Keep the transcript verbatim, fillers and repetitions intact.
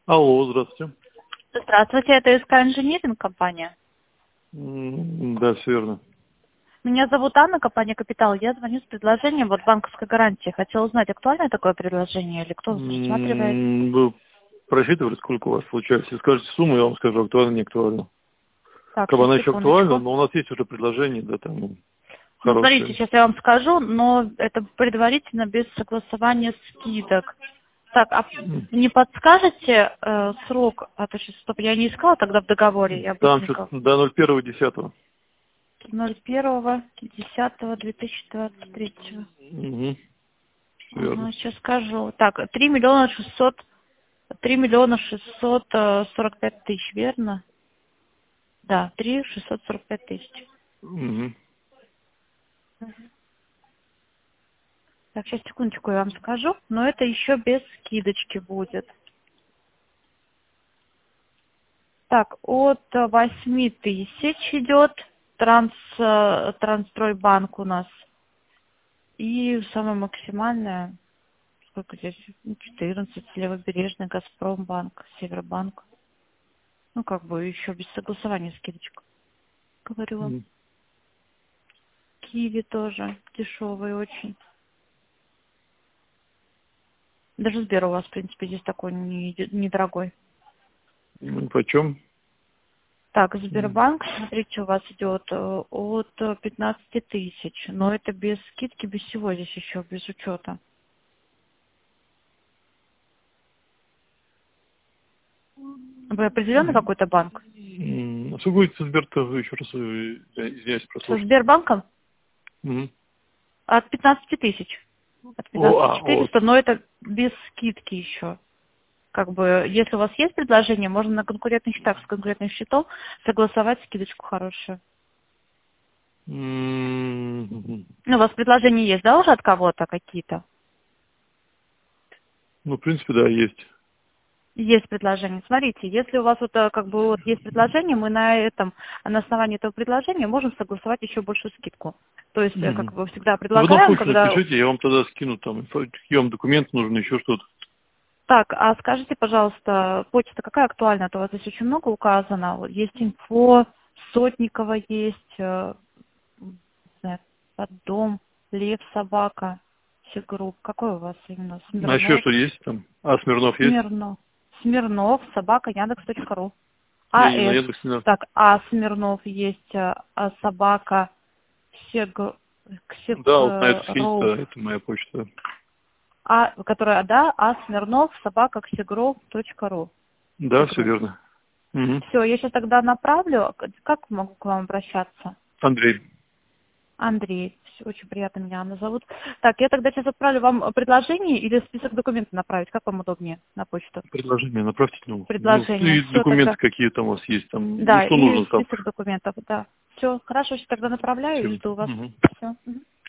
Алло, здравствуйте. Здравствуйте, это СК Инжиниринг компания. М, Да, все верно. Меня зовут Анна, компания Капитал. Я звоню с предложением вот банковской гарантии. Хотела узнать, актуальное такое предложение или кто рассматривает? М, Вы просчитывали, сколько у вас получается? Если скажете сумму, я вам скажу, актуально, не актуально. Так, Как бы сейчас, она еще актуальна, секундочку. но у нас есть уже предложение, да, там ну, Ну, смотрите, хорошее. сейчас я вам скажу, но это предварительно без согласования скидок. Так, а М, не подскажете э, срок? А то сейчас, стоп, я не искала тогда в договоре, я Там что-то быстренько. до ноль первого десятого. ноль первого десятого две тысячи двадцать третьего. Угу, все верно. Ага, сейчас скажу. Так, три миллиона шестьсот, три миллиона шестьсот сорок пять тысяч, верно? Да, три шестьсот сорок пять тысяч. Угу. Так, сейчас секундочку я вам скажу, но это еще без скидочки будет. Так, от восьми тысяч идет транс, э, Трансстройбанк у нас. И самое максимальное, сколько здесь, Ну, четырнадцать, Левобережный, Газпромбанк, Севербанк. Ну, как бы еще без согласования скидочка, говорю вам. М. Киви тоже дешевый очень. Даже Сбер у вас, в принципе, здесь такой не- недорогой. Ну, почем? Так, М. Сбербанк, смотрите, у вас идет э, от э, пятнадцати тысяч, но это без скидки, без всего здесь еще, без учета. Вы определенный какой-то банк? М, А сколько будет Сбер-то еще раз, э, я извиняюсь, Со прослушал. Сбербанком Мгм. от пятнадцати тысяч. От О, пятнадцати а, вот. четыреста, но это без скидки еще. Как бы, если у вас есть предложение, можно на конкурентных счетах с конкурентным счетом согласовать скидочку хорошую. М, Ну, у вас предложения есть, да, уже от кого-то какие-то? Ну, в принципе, да, есть. Есть предложение. Смотрите, если у вас вот э, как бы вот есть предложение, мы на этом, на основании этого предложения можем согласовать еще большую скидку. То есть, э, как Мгм. бы всегда Ну, потом предлагаем, почту когда... напишите, я вам тогда скину там, инфо- какие вам документы нужны, еще что-то. Так, а скажите, пожалуйста, почта какая актуальна? А то у вас здесь очень много указано. Вот есть инфо, Сотникова есть, э, не знаю, Поддом, Лев, Собака, Сигруп. Какой у вас именно? А еще Смирнов, что есть там? А, Смирнов есть? Смирнов, Смирнов, собака, Яндекс.ру. Я не АС. наеду с ним. Так, А Смирнов есть, э, а собака, Сег, Ксег, Да, вот на э, это скиньте, Роу. да, это моя почта. А, которая, да, А Смирнов, собака, Ксегров.ру. Да, все Ксегру. верно. Мгм. Все, я сейчас тогда направлю. К- Как могу к вам обращаться? Андрей, Андрей. Всё, очень приятно, меня Анна зовут. Так, я тогда сейчас отправлю вам предложение или список документов направить. Как вам удобнее на почту? предложение направьте, ну, ну, Предложение. и Все, документы тогда. какие там у вас есть, там, ну, Да, что и нужно там. список документов, да. Все, хорошо, сейчас тогда направляю и Всё. жду вас. Мгм. Все.